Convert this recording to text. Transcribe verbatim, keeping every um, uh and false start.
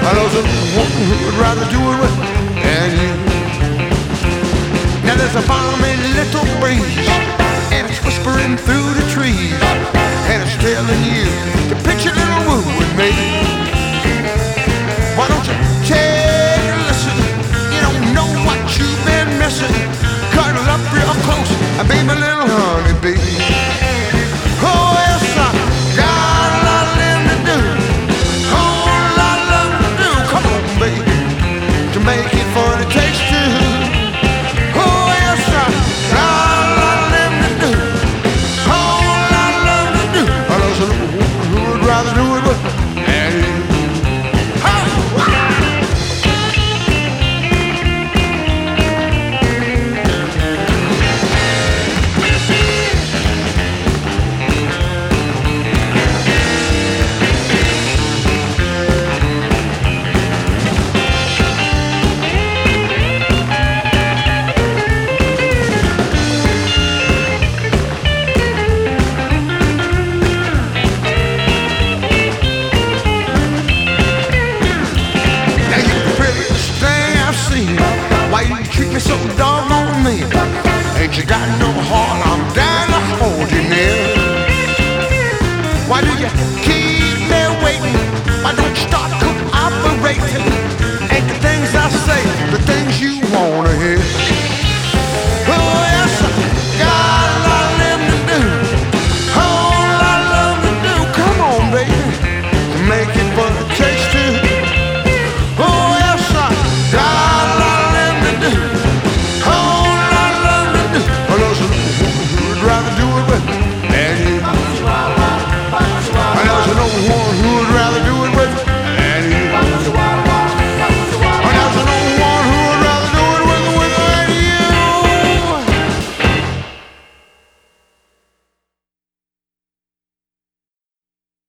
I know someone who would rather do it with than you. Now there's a balmy little breeze, and it's whispering through the trees, and it's telling you to pitch a little woo with me. Why don't you take a listen? You don't know what you've been missing. Cuddle up real close and be my little honeybee. Oh yes, I got a lot of living to do, whole lot of love to do. Come on, baby, to make it fun it takes two. Oh yes, I got a lot of living to do, whole lot of love to do. I know someone who would rather do it with than you. Why you treat me so doggone mean? Ain't you got no heart?